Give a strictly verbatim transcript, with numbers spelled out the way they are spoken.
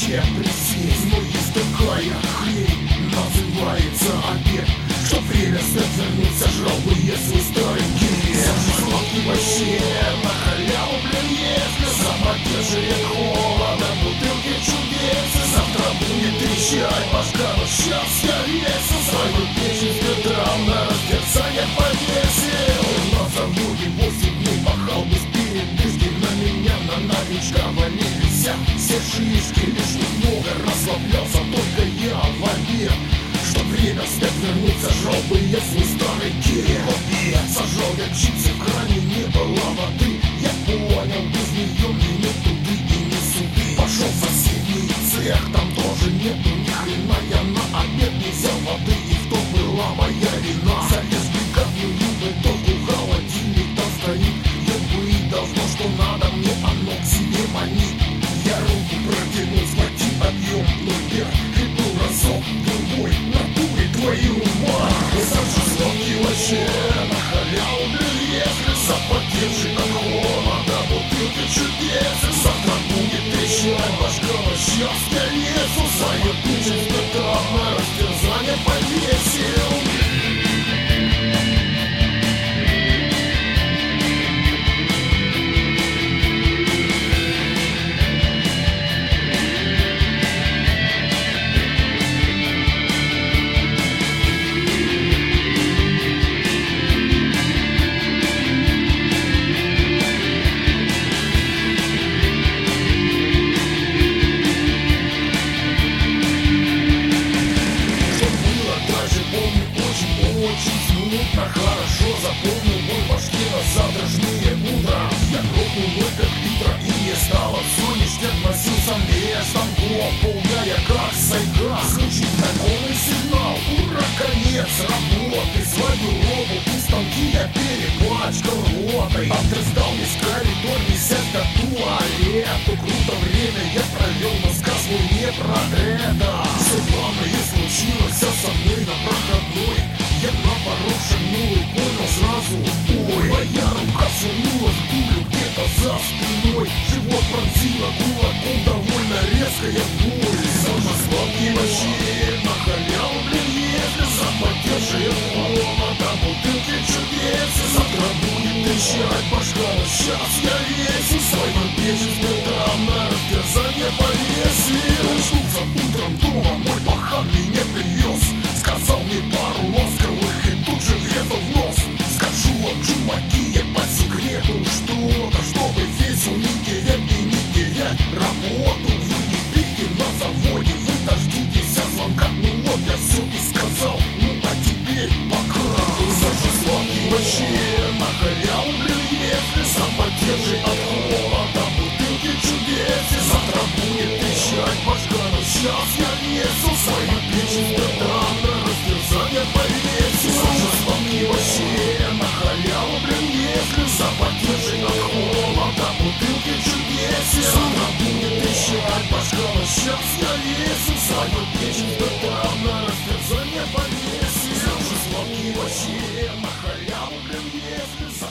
где присесть. Но есть такая хрень, называется обед. Что время стать вернуться, жрал бы я свой старый гель. Сладкий вообще на халяву, блин, если самодержие холода, бутылки чудес. Завтра будет трещать башка, но сейчас я весу свою печень с бедром на растерзание повесил. На заводе восемь дней пахал без передышки, на меня на новичка валились все шишки. Лишь немного расслаблялся только я в обед. Что время вспять вернуться, жрал бы я свой старый гель. Сожрал я чипсы, в кране не было воды. Я понял, без нее мне нет туды и не суды. Пошел в соседний цех, там тоже нету ни хрена. Я на обед не взял воды, и в том была моя вина. Залез в бригадную бутылку, холодильник там стоит. Еб бы и должно, что надо мне, оно к себе манит. Я руку протянул, схватил объем, но вверх хлебнул разок, другой, натуре твою мать. Саша сладкий вообще на халяву, блин, если запотевший от холода, бутылки чудес. Завтра будет трещать башка, но сейчас я лезу. Свою печень в бедрах на растерзание повесил. Хорошо запомнил мой башке на завтрашнее утро. Я грохнул ноль пять литра и мне стало все ништяк. Носился местом год, полгая как сайга. Звучит знакомый сигнал, ура, конец работы. Свою робот и станки я перепачкал ротой. Отрастал весь коридор, висят до туалету. Круто время я провел, но сказ мой не про это. Все главное случилось со мной на проходной. Я наоборот шагнул и понял сразу: ой, моя рука свернулась в пулю где-то за спиной. Живот пронзила кулаком довольно резкая боль. Самый сладкий вообще на халяву, блин, если запотевшие холода, бутылки чудес. Завтра будет трещать башка, но сейчас я весу. Свою печень с бедром на растерзание повесил. Проснулся утром дома, мой пахан меня привез. Сказал мне пару ласковых и тут же врезал в нос. Скажу вам, чуваки, я по секрету что-то, чтобы весел не терять и не терять работу. Вы не пейте на заводе, вы дождитесь от звонка. Ну вот я все и сказал, ну а теперь пока. Саша сладкий вообще на халяву, блин, если запотевший от холода, бутылки чудес. Завтра будет трещать башка, но сейчас я несу свою печень в бедрах на растерзание повесил. Саша сладкий вообще на халяву, блин, если запотевший от холода, бутылки чудес. Завтра будет трещать башка, но сейчас я несу свою печень в бедрах на растерзание повесил. Саша сладкий вообще на халяву, блин, если